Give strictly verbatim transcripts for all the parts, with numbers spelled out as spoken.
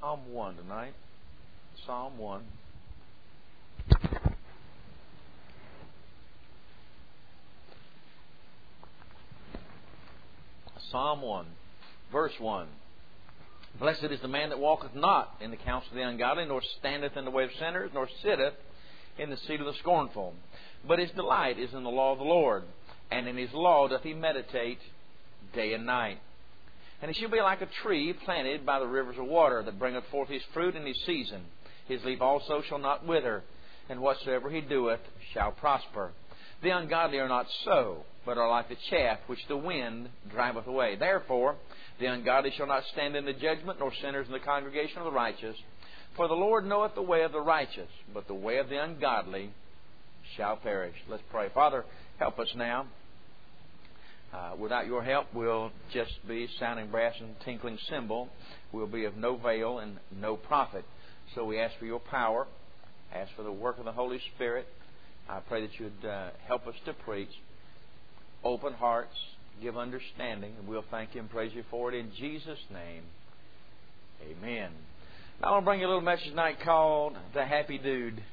Psalm one tonight. Psalm one. Psalm one, verse one. Blessed is the man that walketh not in the counsel of the ungodly, nor standeth in the way of sinners, nor sitteth in the seat of the scornful. But his delight is in the law of the Lord, and in his law doth he meditate day and night. And he shall be like a tree planted by the rivers of water, that bringeth forth his fruit in his season. His leaf also shall not wither, and whatsoever he doeth shall prosper. The ungodly are not so, but are like the chaff which the wind driveth away. Therefore, the ungodly shall not stand in the judgment, nor sinners in the congregation of the righteous. For the Lord knoweth the way of the righteous, but the way of the ungodly shall perish. Let's pray. Father, help us now. Uh, without your help, we'll just be sounding brass and tinkling cymbal. We'll be of no avail and no profit. So we ask for your power, ask for the work of the Holy Spirit. I pray that you'd uh, help us to preach. Open hearts, give understanding, and we'll thank you and praise you for it in Jesus' name. Amen. Now, I want to bring you a little message tonight called The Happy Dude.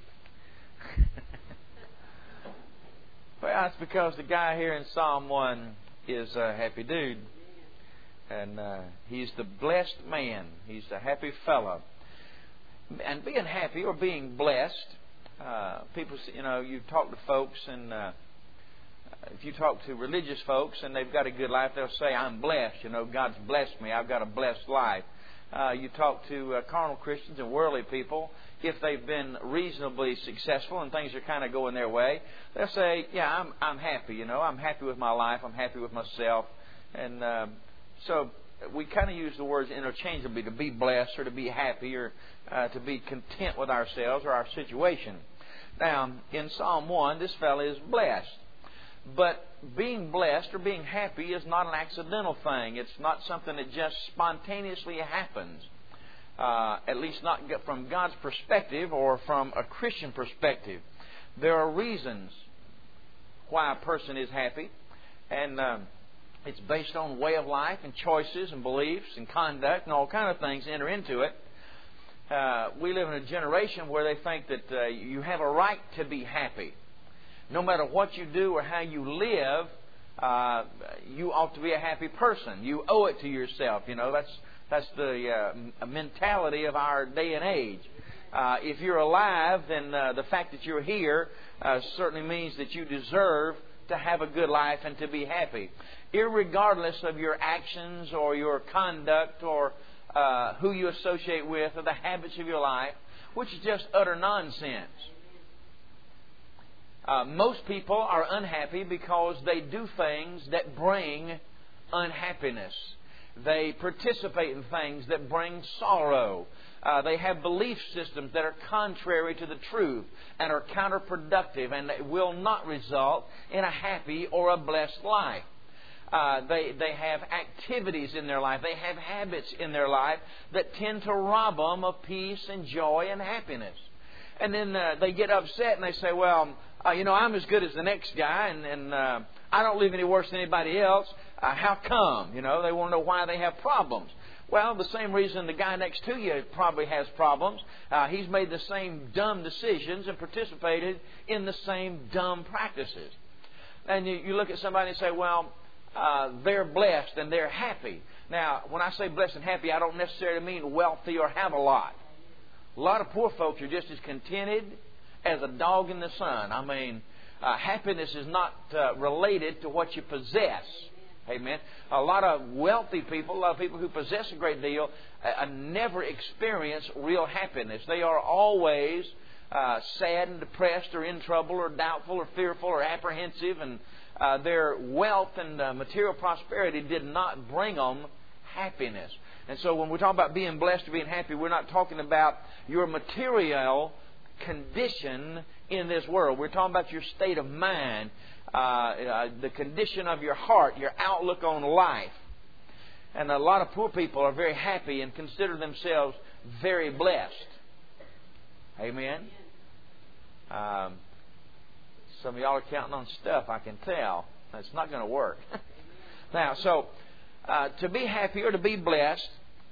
Well, that's because the guy here in Psalm one is a happy dude. And uh, he's the blessed man. He's the happy fellow. And being happy or being blessed, uh, people, you know, you talk to folks, and uh, if you talk to religious folks and they've got a good life, they'll say, I'm blessed. You know, God's blessed me. I've got a blessed life. Uh, you talk to uh, carnal Christians and worldly people, if they've been reasonably successful and things are kind of going their way, they'll say, yeah, I'm I'm happy, you know, I'm happy with my life, I'm happy with myself. And uh, so we kind of use the words interchangeably, to be blessed or to be happy or uh, to be content with ourselves or our situation. Now, in Psalm one, this fellow is blessed. But being blessed or being happy is not an accidental thing. It's not something that just spontaneously happens. Uh, at least not from God's perspective or from a Christian perspective. There are reasons why a person is happy, and uh, it's based on way of life and choices and beliefs and conduct and all kind of things enter into it. Uh, we live in a generation where they think that uh, you have a right to be happy. No matter what you do or how you live, uh, you ought to be a happy person. You owe it to yourself. You know, that's That's the uh, mentality of our day and age. Uh, if you're alive, then uh, the fact that you're here uh, certainly means that you deserve to have a good life and to be happy. Irregardless of your actions or your conduct or uh, who you associate with or the habits of your life, which is just utter nonsense. Uh, most people are unhappy because they do things that bring unhappiness. They participate in things that bring sorrow. Uh, they have belief systems that are contrary to the truth and are counterproductive, and they will not result in a happy or a blessed life. Uh, they, they have activities in their life. They have habits in their life that tend to rob them of peace and joy and happiness. And then uh, they get upset and they say, well, uh, you know, I'm as good as the next guy, and, and uh, I don't live any worse than anybody else. Uh, how come? You know, they want to know why they have problems. Well, the same reason the guy next to you probably has problems. Uh, he's made the same dumb decisions and participated in the same dumb practices. And you, you look at somebody and say, well, uh, they're blessed and they're happy. Now, when I say blessed and happy, I don't necessarily mean wealthy or have a lot. A lot of poor folks are just as contented as a dog in the sun. I mean, uh, happiness is not uh, related to what you possess. Amen. A lot of wealthy people, a lot of people who possess a great deal, uh, never experience real happiness. They are always uh, sad and depressed or in trouble or doubtful or fearful or apprehensive. And uh, their wealth and uh, material prosperity did not bring them happiness. And so when we talk about being blessed or being happy, we're not talking about your material condition in this world. We're talking about your state of mind, uh, uh, the condition of your heart, your outlook on life. And a lot of poor people are very happy and consider themselves very blessed. Amen? Um, some of y'all are counting on stuff, I can tell. It's not going to work. Now, so uh, to be happy or to be blessed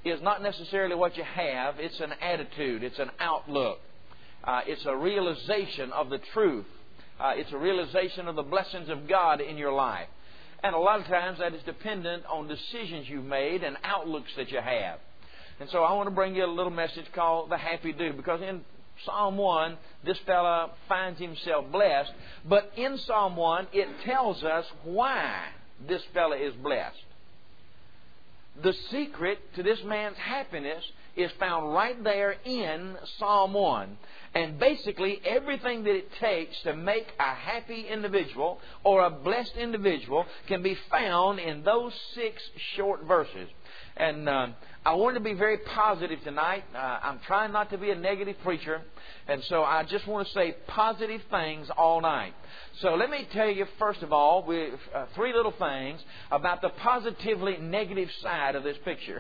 is not necessarily what you have. It's an attitude. It's an outlook. Uh, it's a realization of the truth. Uh, it's a realization of the blessings of God in your life. And a lot of times that is dependent on decisions you've made and outlooks that you have. And so I want to bring you a little message called The Happy Do, because in Psalm one, this fella finds himself blessed. But in Psalm one, it tells us why this fella is blessed. The secret to this man's happiness is found right there in Psalm one. And basically, everything that it takes to make a happy individual or a blessed individual can be found in those six short verses. And uh, I want to be very positive tonight. Uh, I'm trying not to be a negative preacher. And so I just want to say positive things all night. So let me tell you, first of all, with, uh, three little things about the positively negative side of this picture.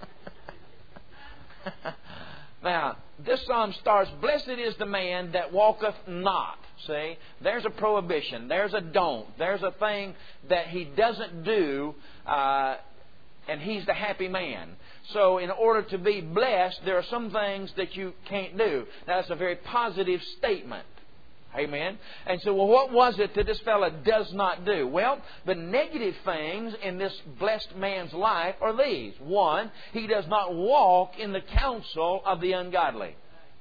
Now, this psalm starts, "Blessed is the man that walketh not." See, there's a prohibition. There's a don't. There's a thing that he doesn't do, uh, and he's the happy man. So in order to be blessed, there are some things that you can't do. Now, that's a very positive statement. Amen. And so, well, what was it that this fella does not do? Well, the negative things in this blessed man's life are these. One, he does not walk in the counsel of the ungodly.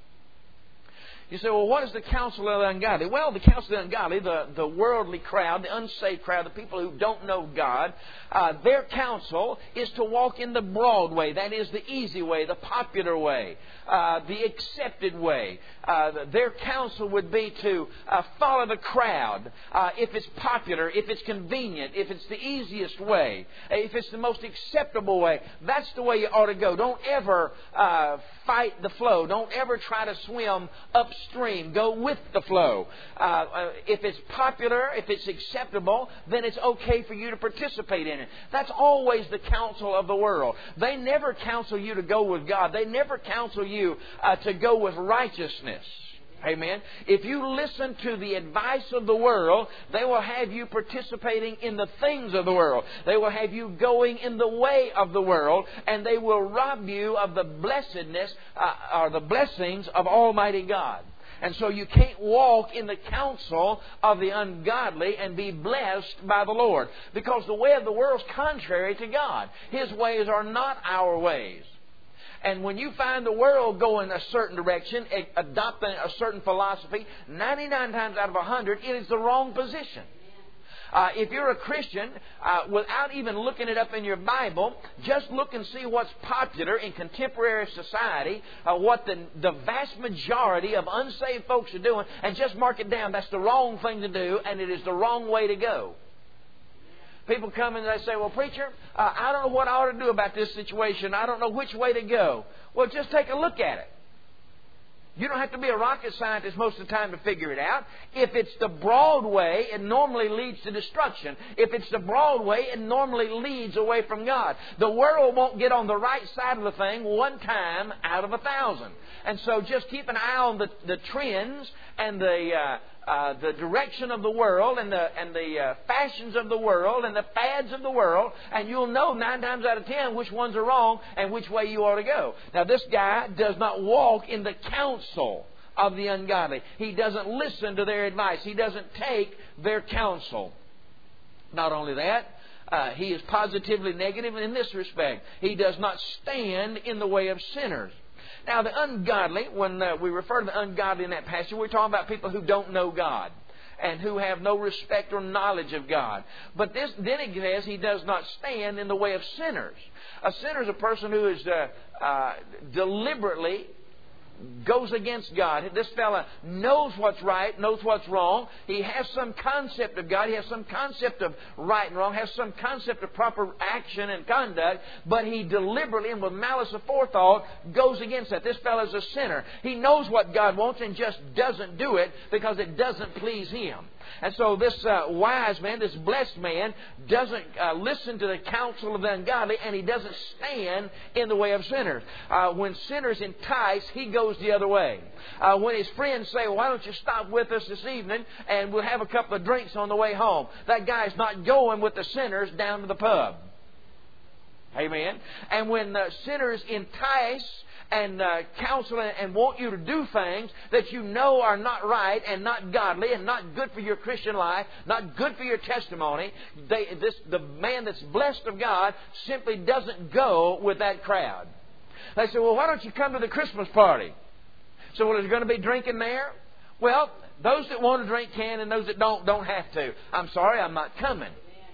You say, well, what is the counsel of the ungodly? Well, the counsel of the ungodly, the, the worldly crowd, the unsaved crowd, the people who don't know God, uh, their counsel is to walk in the broad way. That is the easy way, the popular way, uh, the accepted way. Uh, their counsel would be to uh, follow the crowd. Uh, if it's popular, if it's convenient, if it's the easiest way, if it's the most acceptable way, that's the way you ought to go. Don't ever uh, fight the flow. Don't ever try to swim upstream. Go with the flow. Uh, uh, if it's popular, if it's acceptable, then it's okay for you to participate in it. That's always the counsel of the world. They never counsel you to go with God. They never counsel you uh, to go with righteousness. Amen. If you listen to the advice of the world, they will have you participating in the things of the world. They will have you going in the way of the world, and they will rob you of the blessedness uh, or the blessings of Almighty God. And so you can't walk in the counsel of the ungodly and be blessed by the Lord, because the way of the world is contrary to God. His ways are not our ways. And when you find the world going a certain direction, adopting a certain philosophy, ninety-nine times out of one hundred, it is the wrong position. Uh, if you're a Christian, uh, without even looking it up in your Bible, just look and see what's popular in contemporary society, uh, what the, the vast majority of unsaved folks are doing, and just mark it down. That's the wrong thing to do, and it is the wrong way to go. People come and they say, well, preacher, uh, I don't know what I ought to do about this situation. I don't know which way to go. Well, just take a look at it. You don't have to be a rocket scientist most of the time to figure it out. If it's the broad way, it normally leads to destruction. If it's the broad way, it normally leads away from God. The world won't get on the right side of the thing one time out of a thousand. And so just keep an eye on the, the trends and the... Uh, Uh, the direction of the world and the and the uh, fashions of the world and the fads of the world, and you'll know nine times out of ten which ones are wrong and which way you ought to go. Now, this guy does not walk in the counsel of the ungodly. He doesn't listen to their advice. He doesn't take their counsel. Not only that, uh, he is positively negative in this respect. He does not stand in the way of sinners. Now, the ungodly, when uh, we refer to the ungodly in that passage, we're talking about people who don't know God and who have no respect or knowledge of God. But this, then it says he does not stand in the way of sinners. A sinner is a person who is uh, uh, deliberately goes against God. This fella knows what's right, knows what's wrong. He has some concept of God. He has some concept of right and wrong, has some concept of proper action and conduct, but he deliberately and with malice aforethought goes against that. This fella is a sinner. He knows what God wants and just doesn't do it because it doesn't please him. And so this uh, wise man, this blessed man, doesn't uh, listen to the counsel of the ungodly, and he doesn't stand in the way of sinners. Uh, when sinners entice, he goes the other way. Uh, when his friends say, well, why don't you stop with us this evening and we'll have a couple of drinks on the way home? That guy's not going with the sinners down to the pub. Amen. And when uh, sinners entice and uh, counsel and, and want you to do things that you know are not right and not godly and not good for your Christian life, not good for your testimony, they, this, the man that's blessed of God simply doesn't go with that crowd. They say, well, why don't you come to the Christmas party? So, well, is there going to be drinking there? Well, those that want to drink can, and those that don't, don't have to. I'm sorry, I'm not coming.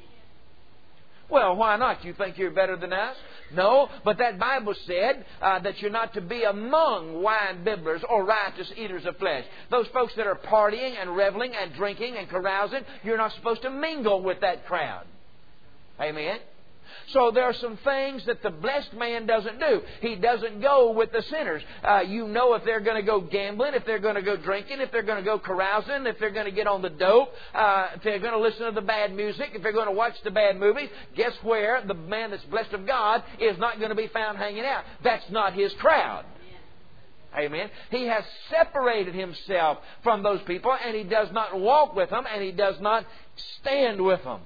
Well, why not? You think you're better than us? No, but that Bible said uh, that you're not to be among wine bibblers or riotous eaters of flesh. Those folks that are partying and reveling and drinking and carousing, you're not supposed to mingle with that crowd. Amen? So there are some things that the blessed man doesn't do. He doesn't go with the sinners. Uh, you know if they're going to go gambling, if they're going to go drinking, if they're going to go carousing, if they're going to get on the dope, uh, if they're going to listen to the bad music, if they're going to watch the bad movies. Guess where? The man that's blessed of God is not going to be found hanging out. That's not his crowd. Amen. He has separated himself from those people, and he does not walk with them, and he does not stand with them.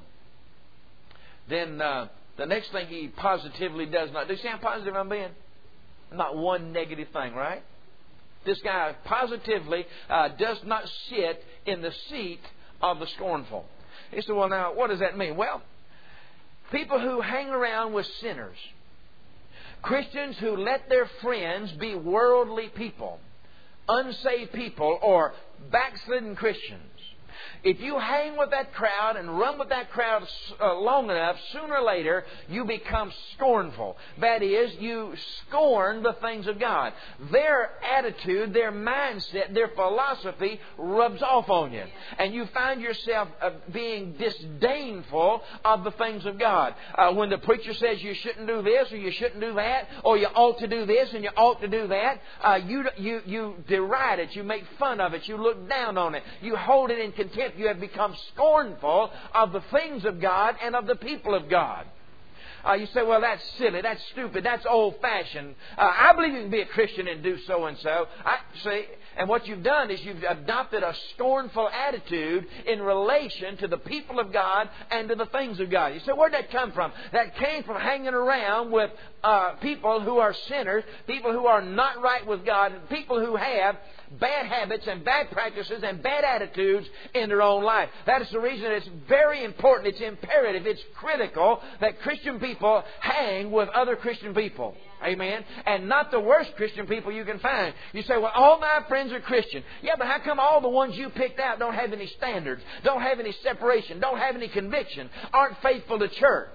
Then... Uh, The next thing he positively does not do. See how positive I'm being? Not one negative thing, right? This guy positively uh, does not sit in the seat of the scornful. He said, well, now, what does that mean? Well, people who hang around with sinners, Christians who let their friends be worldly people, unsaved people, or backslidden Christians. If you hang with that crowd and run with that crowd uh, long enough, sooner or later you become scornful. That is, you scorn the things of God. Their attitude, their mindset, their philosophy rubs off on you. And you find yourself uh, being disdainful of the things of God. Uh, when the preacher says you shouldn't do this or you shouldn't do that, or you ought to do this and you ought to do that, uh, you, you, you deride it, you make fun of it, you look down on it, you hold it in contempt. You have become scornful of the things of God and of the people of God. Uh, you say, well, that's silly, that's stupid, that's old-fashioned. Uh, I believe you can be a Christian and do so-and-so. I see, and what you've done is you've adopted a scornful attitude in relation to the people of God and to the things of God. You say, where'd that come from? That came from hanging around with uh, people who are sinners, people who are not right with God, and people who have bad habits and bad practices and bad attitudes in their own life. That is the reason it's very important, it's imperative, it's critical that Christian people hang with other Christian people. Amen. And not the worst Christian people you can find. You say, well, all my friends are Christian. Yeah, but how come all the ones you picked out don't have any standards, don't have any separation, don't have any conviction, aren't faithful to church?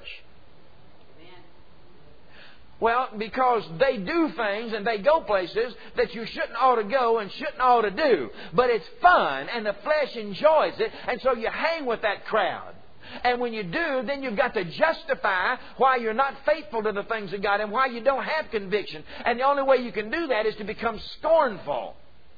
Well, because they do things and they go places that you shouldn't ought to go and shouldn't ought to do. But it's fun and the flesh enjoys it, and so you hang with that crowd. And when you do, then you've got to justify why you're not faithful to the things of God and why you don't have conviction. And the only way you can do that is to become scornful.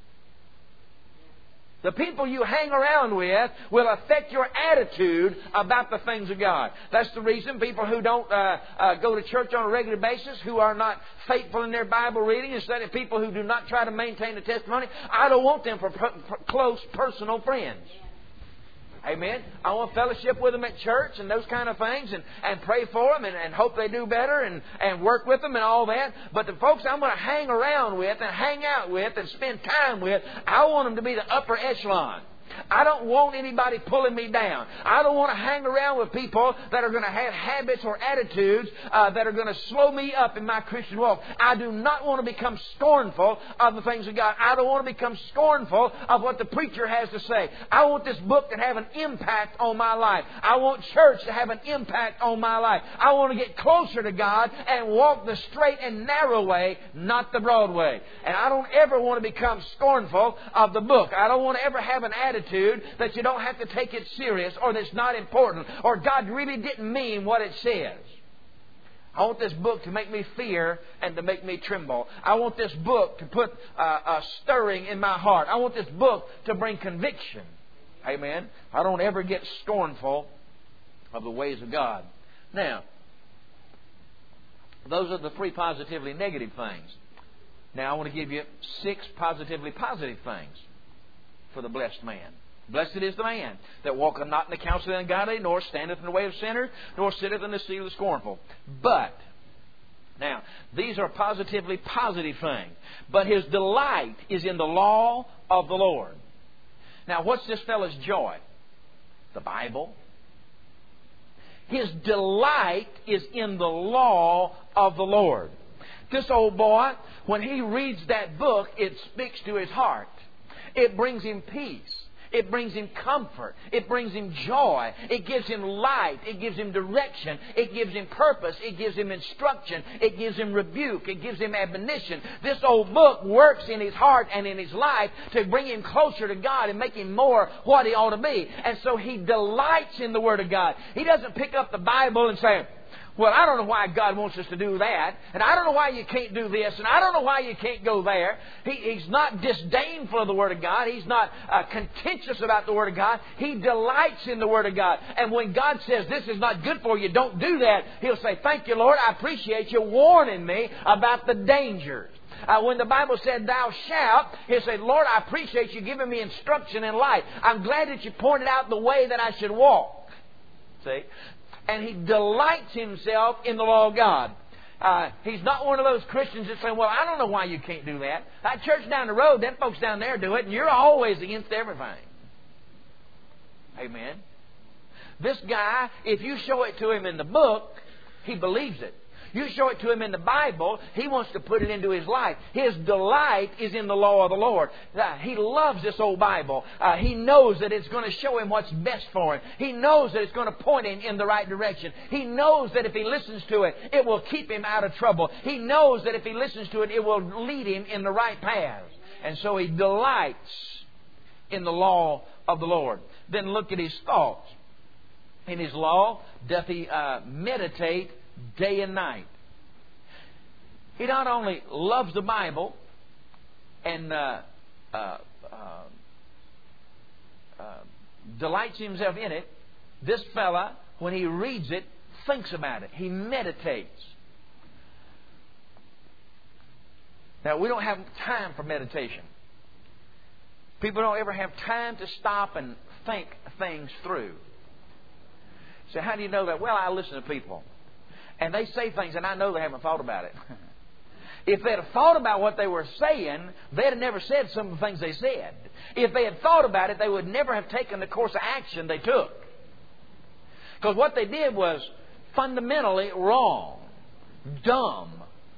The people you hang around with will affect your attitude about the things of God. That's the reason people who don't uh, uh, go to church on a regular basis, who are not faithful in their Bible reading, instead of people who do not try to maintain the testimony, I don't want them for per- per- close personal friends. Amen. I want fellowship with them at church and those kind of things, and, and pray for them and, and hope they do better and, and work with them and all that. But the folks I'm going to hang around with and hang out with and spend time with, I want them to be the upper echelon. I don't want anybody pulling me down. I don't want to hang around with people that are going to have habits or attitudes uh, that are going to slow me up in my Christian walk. I do not want to become scornful of the things of God. I don't want to become scornful of what the preacher has to say. I want this book to have an impact on my life. I want church to have an impact on my life. I want to get closer to God and walk the straight and narrow way, not the broad way. And I don't ever want to become scornful of the book. I don't want to ever have an attitude that you don't have to take it serious, or that's not important, or God really didn't mean what it says. I want this book to make me fear and to make me tremble. I want this book to put uh, a stirring in my heart. I want this book to bring conviction. Amen. I don't ever get scornful of the ways of God. Now, those are the three positively negative things. Now, I want to give you six positively positive things for the blessed man. Blessed is the man that walketh not in the counsel of the ungodly, nor standeth in the way of sinners, nor sitteth in the seat of the scornful. But Now, these are positively positive things. But his delight is in the law of the Lord. Now, what's this fellow's joy? The Bible. His delight is in the law of the Lord. This old boy, when he reads that book, it speaks to his heart. It brings him peace. It brings him comfort. It brings him joy. It gives him light. It gives him direction. It gives him purpose. It gives him instruction. It gives him rebuke. It gives him admonition. This old book works in his heart and in his life to bring him closer to God and make him more what he ought to be. And so he delights in the Word of God. He doesn't pick up the Bible and say, well, I don't know why God wants us to do that, and I don't know why you can't do this, and I don't know why you can't go there. He, he's not disdainful of the Word of God. He's not uh, contentious about the Word of God. He delights in the Word of God. And when God says, this is not good for you, don't do that, he'll say, thank you, Lord, I appreciate you warning me about the dangers. Uh, when the Bible said, thou shalt, he'll say, Lord, I appreciate you giving me instruction in life. I'm glad that you pointed out the way that I should walk. See? And he delights himself in the law of God. Uh, he's not one of those Christians that say, well, I don't know why you can't do that. That church down the road, them folks down there do it, and you're always against everything. Amen. This guy, if you show it to him in the book, he believes it. You show it to him in the Bible, he wants to put it into his life. His delight is in the law of the Lord. Uh, he loves this old Bible. Uh, he knows that it's going to show him what's best for him. He knows that it's going to point him in the right direction. He knows that if he listens to it, it will keep him out of trouble. He knows that if he listens to it, it will lead him in the right paths. And so he delights in the law of the Lord. Then look at his thoughts. In his law, doth he uh, meditate day and night. He not only loves the Bible and uh, uh, uh, uh, delights himself in it, this fella, when he reads it, thinks about it. He meditates. Now, we don't have time for meditation. People don't ever have time to stop and think things through. So how do you know that? Well, I listen to people. And they say things, and I know they haven't thought about it. If they'd have thought about what they were saying, they'd have never said some of the things they said. If they had thought about it, they would never have taken the course of action they took. Because what they did was fundamentally wrong, dumb,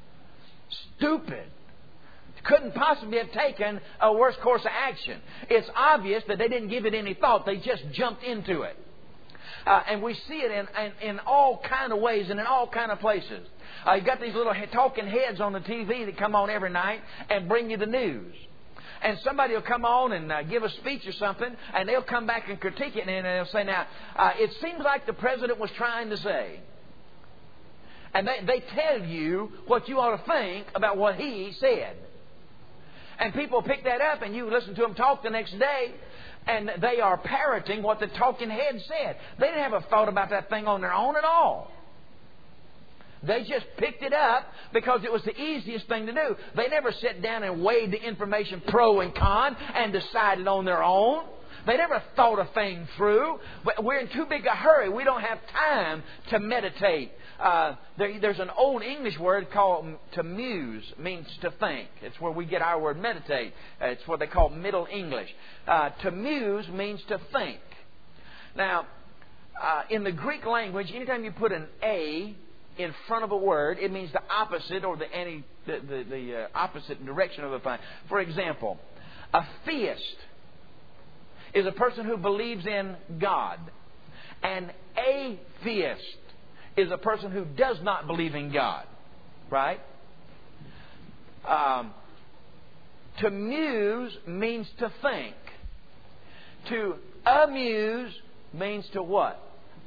stupid. Couldn't possibly have taken a worse course of action. It's obvious that they didn't give it any thought. They just jumped into it. Uh, and we see it in, in, in all kind of ways and in all kind of places. Uh, you got these little talking heads on the T V that come on every night and bring you the news. And somebody will come on and uh, give a speech or something, and they'll come back and critique it, and they'll say, now, uh, it seems like the president was trying to say. And they, they tell you what you ought to think about what he said. And people pick that up, and you listen to them talk the next day, and they are parroting what the talking head said. They didn't have a thought about that thing on their own at all. They just picked it up because it was the easiest thing to do. They never sat down and weighed the information pro and con and decided on their own. They never thought a thing through. We're in too big a hurry. We don't have time to meditate. Uh, there, there's an old English word called to muse, means to think. It's where we get our word meditate. Uh, it's what they call Middle English. Uh, to muse means to think. Now, uh, in the Greek language, anytime you put an A in front of a word, it means the opposite or the anti, the, the, the uh, opposite direction of the thing. For example, a theist is a person who believes in God. An atheist is a person who does not believe in God. Right? Um, to muse means to think. To amuse means to what?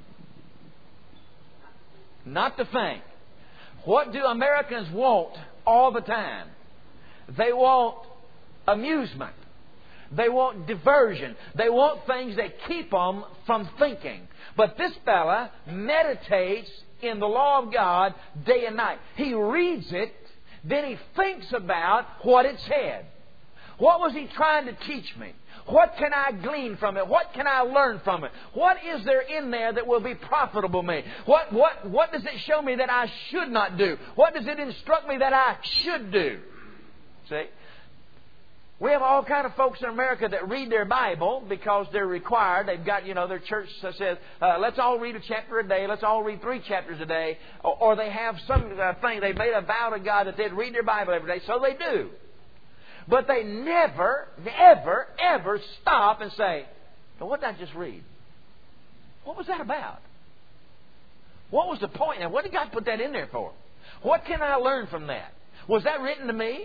Not to think. What do Americans want all the time? They want amusement. They want diversion. They want things that keep them from thinking. But this fella meditates in the law of God day and night. He reads it, then he thinks about what it said. What was he trying to teach me? What can I glean from it? What can I learn from it? What is there in there that will be profitable to me? What, what, what does it show me that I should not do? What does it instruct me that I should do? See? We have all kind of folks in America that read their Bible because they're required. They've got, you know, their church says, uh, let's all read a chapter a day. Let's all read three chapters a day. Or, or they have some uh, thing. They made a vow to God that they'd read their Bible every day. So they do. But they never, ever, ever stop and say, well, what did I just read? What was that about? What was the point? And what did God put that in there for? What can I learn from that? Was that written to me?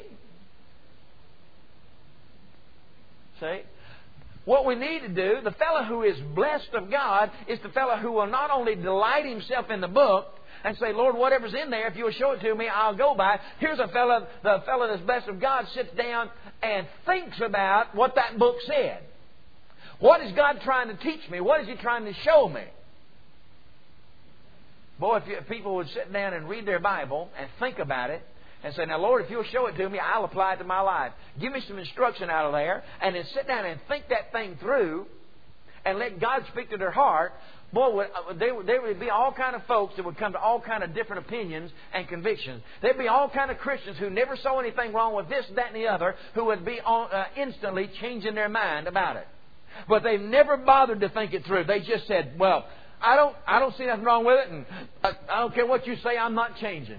See? What we need to do, the fellow who is blessed of God is the fellow who will not only delight himself in the book and say, Lord, whatever's in there, if you'll show it to me, I'll go by. Here's a fellow, the fellow that's blessed of God sits down and thinks about what that book said. What is God trying to teach me? What is He trying to show me? Boy, if, you, if people would sit down and read their Bible and think about it, and say, now, Lord, if you'll show it to me, I'll apply it to my life. Give me some instruction out of there. And then sit down and think that thing through and let God speak to their heart. Boy, there would be all kind of folks that would come to all kind of different opinions and convictions. There'd be all kind of Christians who never saw anything wrong with this, that, and the other, who would be on, uh, instantly changing their mind about it. But they've never bothered to think it through. They just said, well, I don't, I don't see nothing wrong with it, and I, I don't care what you say, I'm not changing.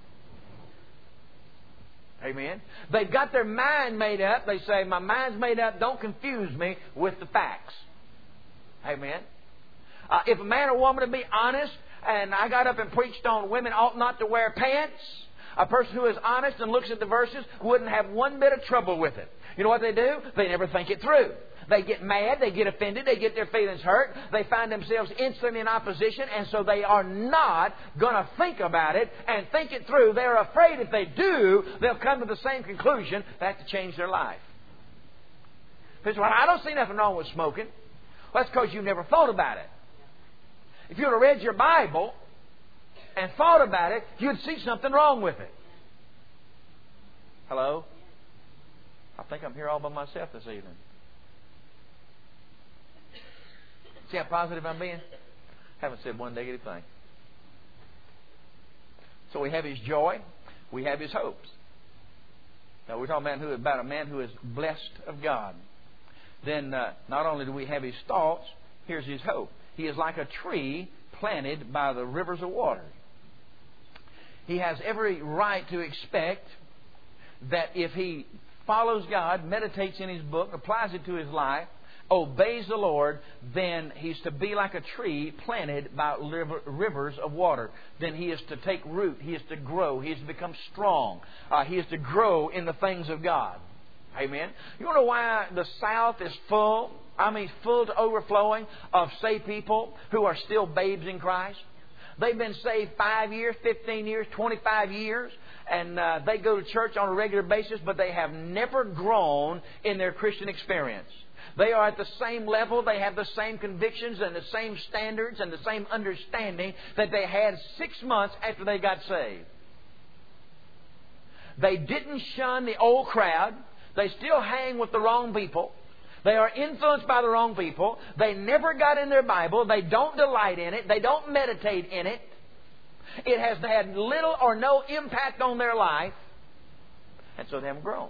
Amen. They've got their mind made up. They say, my mind's made up. Don't confuse me with the facts. Amen. Uh, if a man or woman to be honest, and I got up and preached on women ought not to wear pants, a person who is honest and looks at the verses wouldn't have one bit of trouble with it. You know what they do? They never think it through. They get mad, they get offended, they get their feelings hurt, they find themselves instantly in opposition, and so they are not going to think about it and think it through. They're afraid if they do, they'll come to the same conclusion, they have to change their life. Because, well, I don't see nothing wrong with smoking. Well, that's because you never thought about it. If you would have read your Bible and thought about it, you'd see something wrong with it. Hello? I think I'm here all by myself this evening. See how positive I'm being? Haven't said one negative thing. So we have His joy. We have His hopes. Now we're talking about, who, about a man who is blessed of God. Then uh, not only do we have His thoughts, here's His hope. He is like a tree planted by the rivers of water. He has every right to expect that if he follows God, meditates in His book, applies it to his life, obeys the Lord, then he's to be like a tree planted by rivers of water. Then he is to take root. He is to grow. He is to become strong. Uh, he is to grow in the things of God. Amen. You want to know why the South is full, I mean full to overflowing of saved people who are still babes in Christ? They've been saved five years, fifteen years, twenty-five years, and uh, they go to church on a regular basis, but they have never grown in their Christian experience. They are at the same level, they have the same convictions and the same standards and the same understanding that they had six months after they got saved. They didn't shun the old crowd. They still hang with the wrong people. They are influenced by the wrong people. They never got in their Bible. They don't delight in it. They don't meditate in it. It has had little or no impact on their life. And so they haven't grown.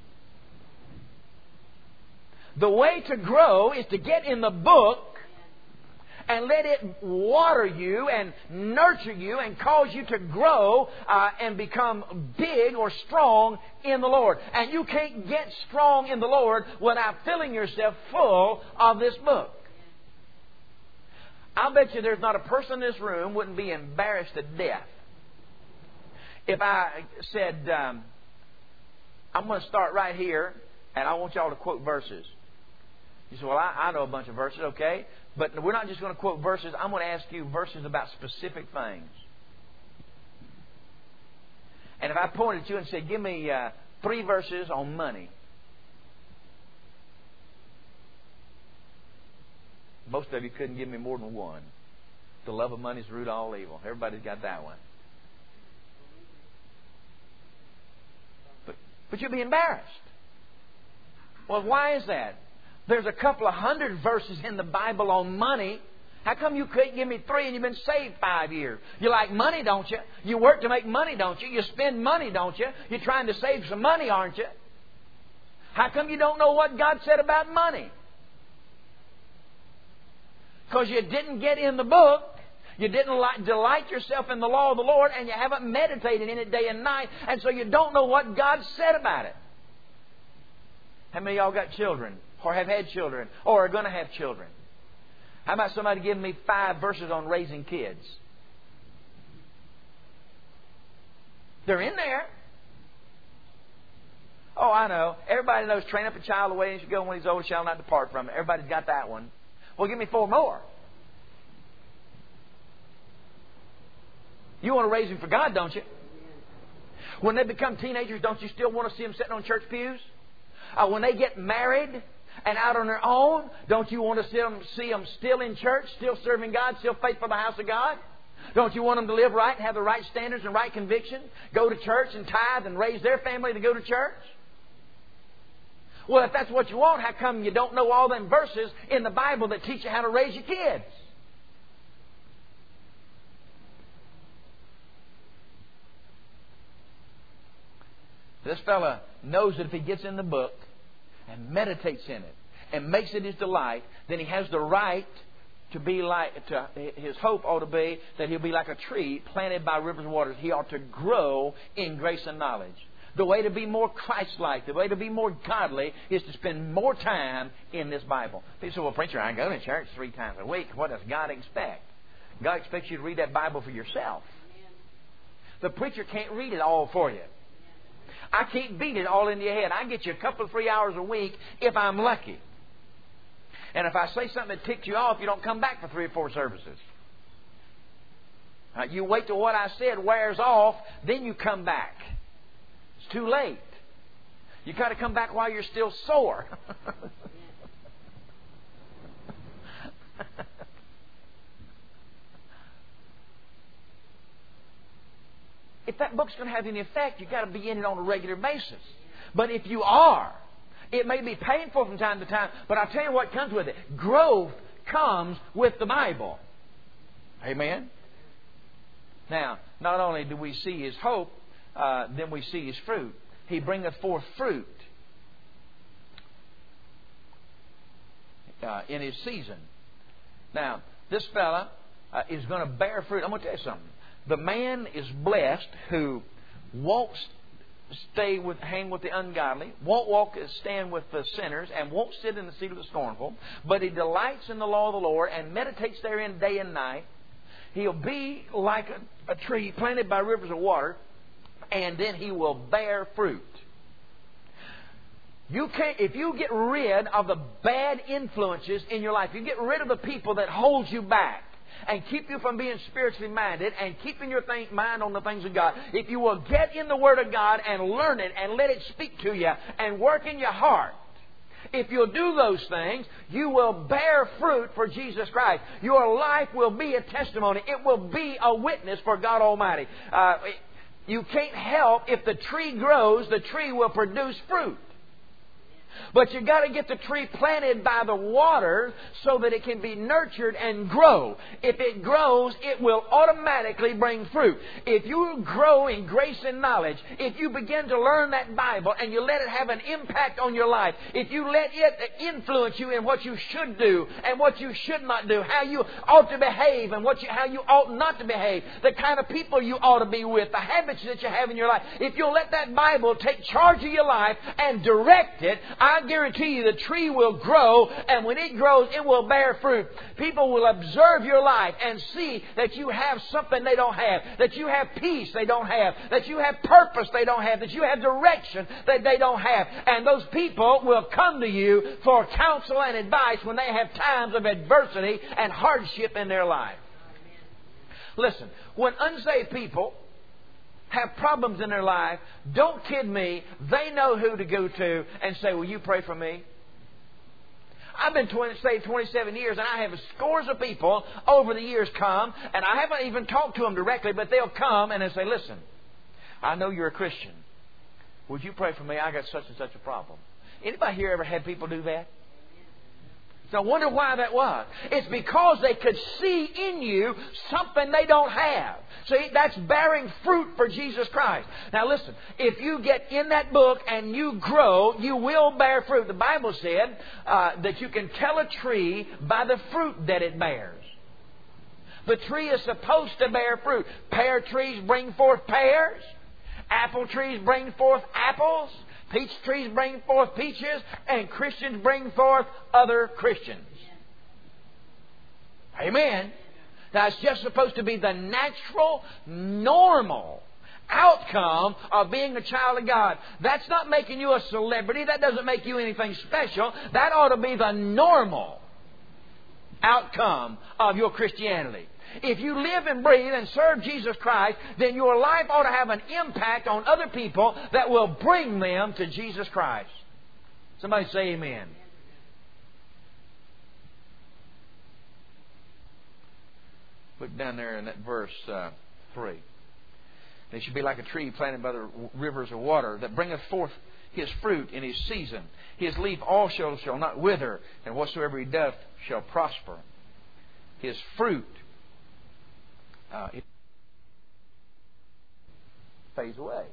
The way to grow is to get in the book and let it water you and nurture you and cause you to grow uh, and become big or strong in the Lord. And you can't get strong in the Lord without filling yourself full of this book. I'll bet you there's not a person in this room wouldn't be embarrassed to death if I said, um, I'm going to start right here and I want y'all to quote verses. You say, well, I, I know a bunch of verses, okay. But we're not just going to quote verses. I'm going to ask you verses about specific things. And if I pointed at you and said, give me uh, three verses on money. Most of you couldn't give me more than one. The love of money is the root of all evil. Everybody's got that one. But, but you'll be embarrassed. Well, why is that? There's a couple of hundred verses in the Bible on money. How come you couldn't give me three and you've been saved five years? You like money, don't you? You work to make money, don't you? You spend money, don't you? You're trying to save some money, aren't you? How come you don't know what God said about money? Because you didn't get in the book. You didn't delight yourself in the law of the Lord, and you haven't meditated in it day and night, and so you don't know what God said about it. How many of y'all got children, or have had children, or are going to have children? How about somebody giving me five verses on raising kids? They're in there. Oh, I know. Everybody knows, train up a child the way he should go, when he's old, shall not depart from it. Everybody's got that one. Well, give me four more. You want to raise them for God, don't you? When they become teenagers, don't you still want to see them sitting on church pews? Uh, when they get married and out on their own, don't you want to see them, see them still in church, still serving God, still faithful to the house of God? Don't you want them to live right and have the right standards and right conviction? Go to church and tithe and raise their family to go to church? Well, if that's what you want, how come you don't know all them verses in the Bible that teach you how to raise your kids? This fella knows that if he gets in the book and meditates in it and makes it his delight, then he has the right to be like, to, his hope ought to be that he'll be like a tree planted by rivers of waters. He ought to grow in grace and knowledge. The way to be more Christ-like, the way to be more godly, is to spend more time in this Bible. People say, well, preacher, I go to church three times a week. What does God expect? God expects you to read that Bible for yourself. The preacher can't read it all for you. I can't beat it all into your head. I get you a couple of three hours a week if I'm lucky. And if I say something that ticks you off, you don't come back for three or four services. Uh, you wait till what I said wears off, then you come back. It's too late. You got to come back while you're still sore. If that book's going to have any effect, you've got to be in it on a regular basis. But if you are, it may be painful from time to time, but I'll tell you what comes with it. Growth comes with the Bible. Amen? Now, not only do we see His hope, uh, then we see His fruit. He bringeth forth fruit uh, in His season. Now, this fella uh, is going to bear fruit. I'm going to tell you something. The man is blessed who won't stay with, hang with the ungodly, won't walk, stand with the sinners, and won't sit in the seat of the scornful, but he delights in the law of the Lord and meditates therein day and night. He'll be like a, a tree planted by rivers of water, and then he will bear fruit. You can't, if you get rid of the bad influences in your life, you get rid of the people that hold you back, and keep you from being spiritually minded and keeping your think, mind on the things of God. If you will get in the Word of God and learn it and let it speak to you and work in your heart, if you'll do those things, you will bear fruit for Jesus Christ. Your life will be a testimony. It will be a witness for God Almighty. Uh, you can't help, if the tree grows, the tree will produce fruit. But you've got to get the tree planted by the water so that it can be nurtured and grow. If it grows, it will automatically bring fruit. If you grow in grace and knowledge, if you begin to learn that Bible and you let it have an impact on your life, if you let it influence you in what you should do and what you should not do, how you ought to behave and what you, how you ought not to behave, the kind of people you ought to be with, the habits that you have in your life, if you'll let that Bible take charge of your life and direct it, I guarantee you the tree will grow, and when it grows, it will bear fruit. People will observe your life and see that you have something they don't have, that you have peace they don't have, that you have purpose they don't have, that you have direction that they don't have. And those people will come to you for counsel and advice when they have times of adversity and hardship in their life. Listen, when unsaved people have problems in their life, don't kid me, they know who to go to and say, will you pray for me? I've been twenty, saved twenty-seven years, and I have scores of people over the years come, and I haven't even talked to them directly, but they'll come and they'll say, listen, I know you're a Christian. Would you pray for me? I got such and such a problem. Anybody here ever had people do that? So I wonder why that was. It's because they could see in you something they don't have. See, that's bearing fruit for Jesus Christ. Now listen, if you get in that book and you grow, you will bear fruit. The Bible said uh, that you can tell a tree by the fruit that it bears. The tree is supposed to bear fruit. Pear trees bring forth pears. Apple trees bring forth apples. Peach trees bring forth peaches, and Christians bring forth other Christians. Amen. Now, it's just supposed to be the natural, normal outcome of being a child of God. That's not making you a celebrity. That doesn't make you anything special. That ought to be the normal outcome of your Christianity. If you live and breathe and serve Jesus Christ, then your life ought to have an impact on other people that will bring them to Jesus Christ. Somebody say amen. Look down there in that verse uh, three. They should be like a tree planted by the rivers of water that bringeth forth his fruit in his season. His leaf also shall not wither, and whatsoever he doth shall prosper. His fruit Uh, it fades away.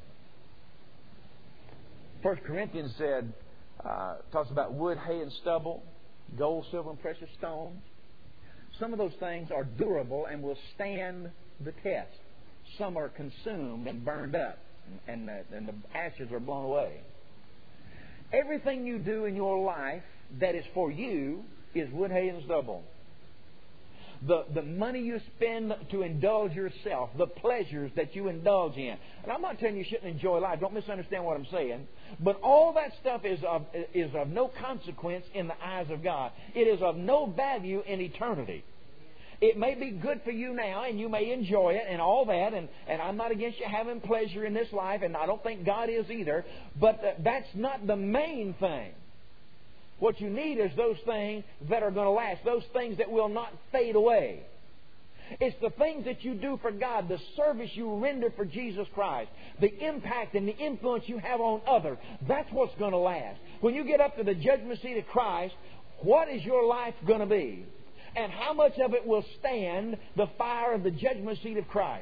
First Corinthians said, uh, talks about wood, hay, and stubble, gold, silver, and precious stones. Some of those things are durable and will stand the test. Some are consumed and burned up, and the, and the ashes are blown away. Everything you do in your life that is for you is wood, hay, and stubble. The, the money you spend to indulge yourself, the pleasures that you indulge in. And I'm not telling you you shouldn't enjoy life. Don't misunderstand what I'm saying. But all that stuff is of, is of no consequence in the eyes of God. It is of no value in eternity. It may be good for you now, and you may enjoy it and all that. And, and I'm not against you having pleasure in this life, and I don't think God is either. But that's not the main thing. What you need is those things that are going to last. Those things that will not fade away. It's the things that you do for God. The service you render for Jesus Christ. The impact and the influence you have on others. That's what's going to last. When you get up to the judgment seat of Christ, what is your life going to be? And how much of it will stand the fire of the judgment seat of Christ?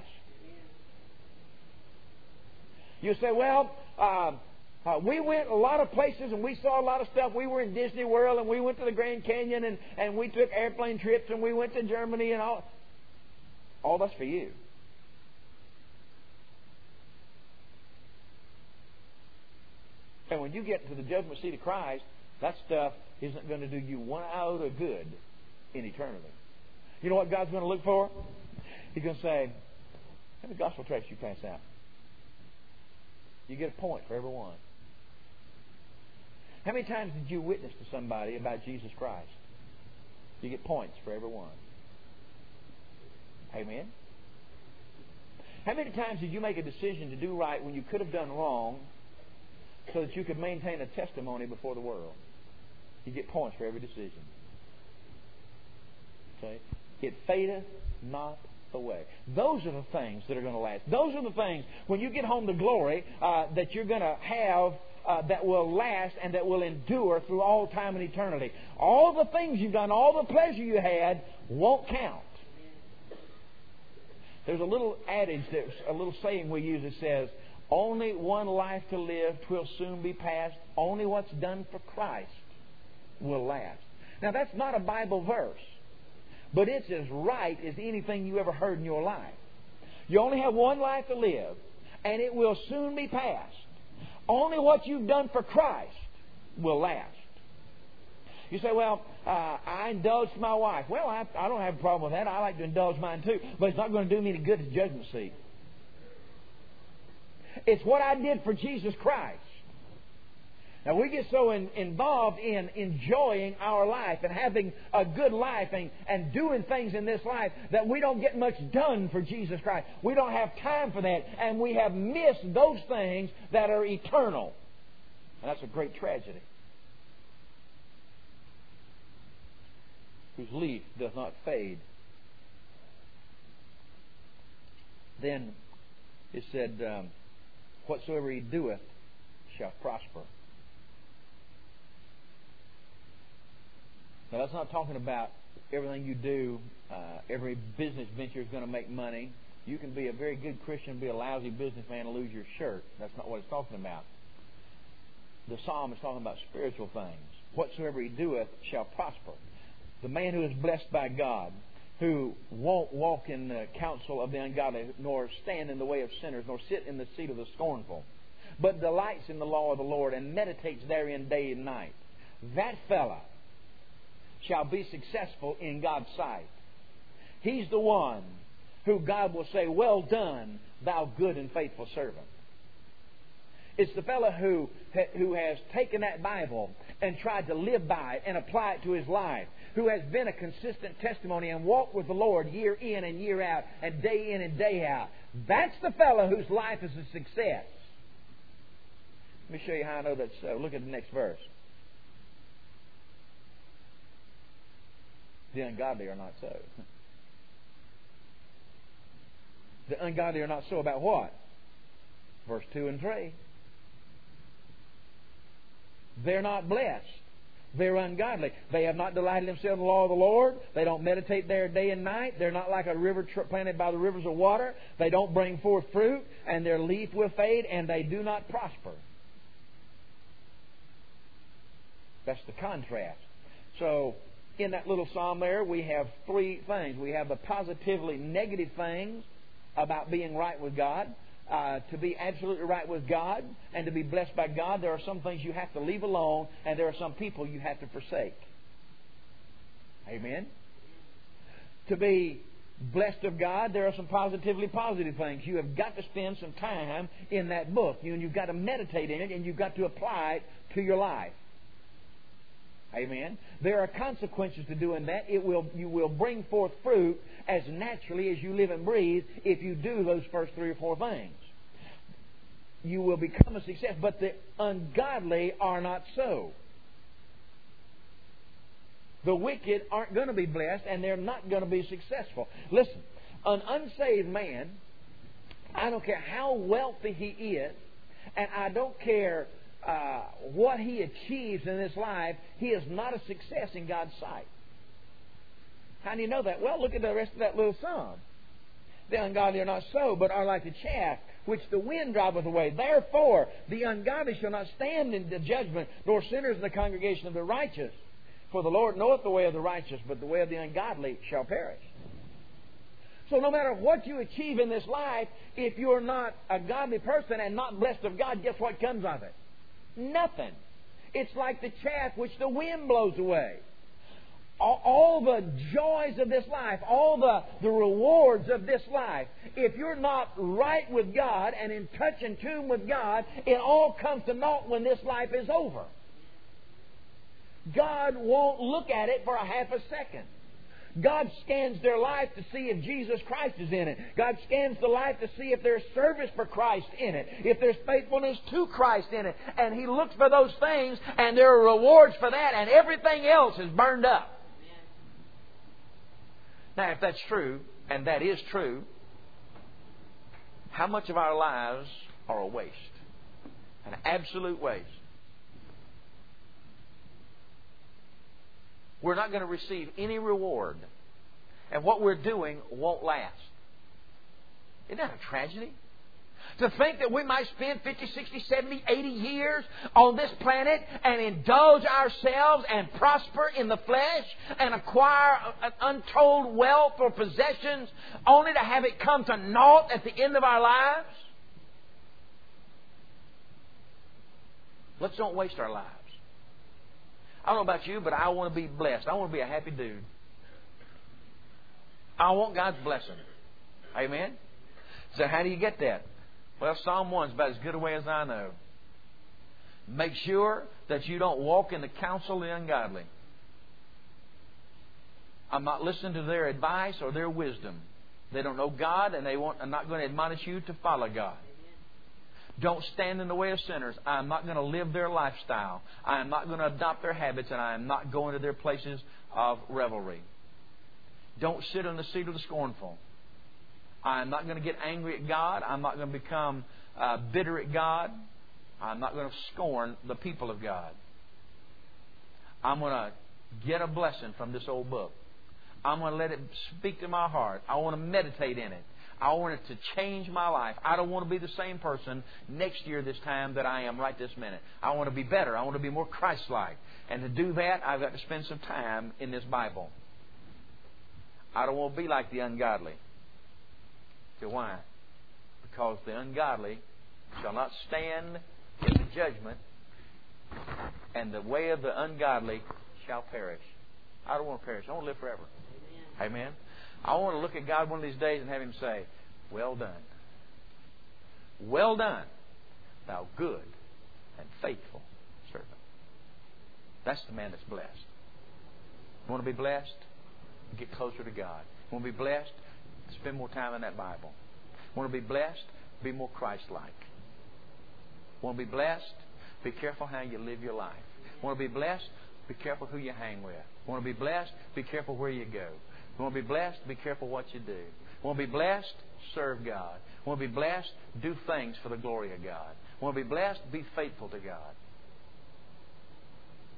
You say, well... Uh, Uh, we went a lot of places and we saw a lot of stuff. We were in Disney World and we went to the Grand Canyon and, and we took airplane trips and we went to Germany and all. All that's for you. And when you get to the judgment seat of Christ, that stuff isn't going to do you one iota good in eternity. You know what God's going to look for? He's going to say, how many gospel tracts you pass out? You get a point for every one. How many times did you witness to somebody about Jesus Christ? You get points for every one. Amen? How many times did you make a decision to do right when you could have done wrong so that you could maintain a testimony before the world? You get points for every decision. Okay? It fadeth not away. Those are the things that are going to last. Those are the things, when you get home to glory, uh, that you're going to have uh, that will last and that will endure through all time and eternity. All the things you've done, all the pleasure you had, won't count. There's a little adage, there's a little saying we use that says, only one life to live, 'twill soon be past. Only what's done for Christ will last. Now, that's not a Bible verse, but it's as right as anything you ever heard in your life. You only have one life to live, and it will soon be past. Only what you've done for Christ will last. You say, well, uh, I indulged my wife. Well, I, I don't have a problem with that. I like to indulge mine too. But it's not going to do me any good at the judgment seat. It's what I did for Jesus Christ. Now, we get so in, involved in enjoying our life and having a good life and, and doing things in this life that we don't get much done for Jesus Christ. We don't have time for that. And we have missed those things that are eternal. And that's a great tragedy. Whose leaf does not fade. Then it said, um, whatsoever he doeth shall prosper. Now, that's not talking about everything you do, uh, every business venture is going to make money. You can be a very good Christian, be a lousy businessman, and lose your shirt. That's not what it's talking about. The psalm is talking about spiritual things. Whatsoever he doeth shall prosper. The man who is blessed by God, who won't walk in the counsel of the ungodly, nor stand in the way of sinners, nor sit in the seat of the scornful, but delights in the law of the Lord, and meditates therein day and night, that fella shall be successful in God's sight. He's the one who God will say, well done, thou good and faithful servant. It's the fellow who, who has taken that Bible and tried to live by it and apply it to his life, who has been a consistent testimony and walked with the Lord year in and year out and day in and day out. That's the fellow whose life is a success. Let me show you how I know that's so. Look at the next verse. The ungodly are not so. The ungodly are not so about what? Verse two and three. They're not blessed. They're ungodly. They have not delighted themselves in the law of the Lord. They don't meditate there day and night. They're not like a river planted by the rivers of water. They don't bring forth fruit, and their leaf will fade, and they do not prosper. That's the contrast. So, in that little psalm there, we have three things. We have the positively negative things about being right with God. Uh, to be absolutely right with God and to be blessed by God, there are some things you have to leave alone, and there are some people you have to forsake. Amen? To be blessed of God, there are some positively positive things. You have got to spend some time in that book. You, and you've got to meditate in it, and you've got to apply it to your life. Amen. There are consequences to doing that. It will you will bring forth fruit as naturally as you live and breathe if you do those first three or four things. You will become a success, but the ungodly are not so. The wicked aren't going to be blessed, and they're not going to be successful. Listen, an unsaved man, I don't care how wealthy he is, and I don't care Uh, what he achieves in this life, he is not a success in God's sight. How do you know that? Well, look at the rest of that little psalm. The ungodly are not so, but are like the chaff which the wind driveth away. Therefore, the ungodly shall not stand in the judgment, nor sinners in the congregation of the righteous. For the Lord knoweth the way of the righteous, but the way of the ungodly shall perish. So no matter what you achieve in this life, if you're not a godly person and not blessed of God, guess what comes of it? Nothing. It's like the chaff which the wind blows away. All, all the joys of this life, all the, the rewards of this life, if you're not right with God and in touch and tune with God, it all comes to naught when this life is over. God won't look at it for a half a second. God scans their life to see if Jesus Christ is in it. God scans the life to see if there's service for Christ in it, if there's faithfulness to Christ in it. And He looks for those things, and there are rewards for that, and everything else is burned up. Now, if that's true, and that is true, how much of our lives are a waste? An absolute waste. We're not going to receive any reward. And what we're doing won't last. Isn't that a tragedy? To think that we might spend fifty, sixty, seventy, eighty years on this planet and indulge ourselves and prosper in the flesh and acquire an untold wealth or possessions only to have it come to naught at the end of our lives? Let's don't waste our lives. I don't know about you, but I want to be blessed. I want to be a happy dude. I want God's blessing. Amen? So how do you get that? Well, Psalm one is about as good a way as I know. Make sure that you don't walk in the counsel of the ungodly. I'm not listening to their advice or their wisdom. They don't know God, and they want, are not going to admonish you to follow God. Don't stand in the way of sinners. I am not going to live their lifestyle. I am not going to adopt their habits, and I am not going to their places of revelry. Don't sit on the seat of the scornful. I am not going to get angry at God. I'm not going to become uh, bitter at God. I'm not going to scorn the people of God. I'm going to get a blessing from this old book. I'm going to let it speak to my heart. I want to meditate in it. I want it to change my life. I don't want to be the same person next year this time that I am right this minute. I want to be better. I want to be more Christ-like. And to do that, I've got to spend some time in this Bible. I don't want to be like the ungodly. So why? Because the ungodly shall not stand in the judgment, and the way of the ungodly shall perish. I don't want to perish. I want to live forever. Amen. Amen. I want to look at God one of these days and have Him say, well done. Well done, thou good and faithful servant. That's the man that's blessed. You want to be blessed? Get closer to God. You want to be blessed? Spend more time in that Bible. You want to be blessed? Be more Christ-like. Want to be blessed? Be careful how you live your life. Want to be blessed? Be careful who you hang with. Want to be blessed? Be careful where you go. Want to be blessed? Be careful what you do. Want to be blessed? Serve God. Want to be blessed? Do things for the glory of God. Want to be blessed? Be faithful to God.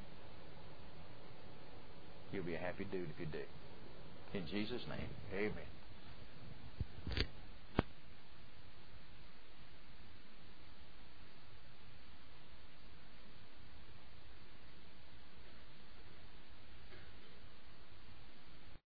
You'll be a happy dude if you do. In Jesus' name, amen.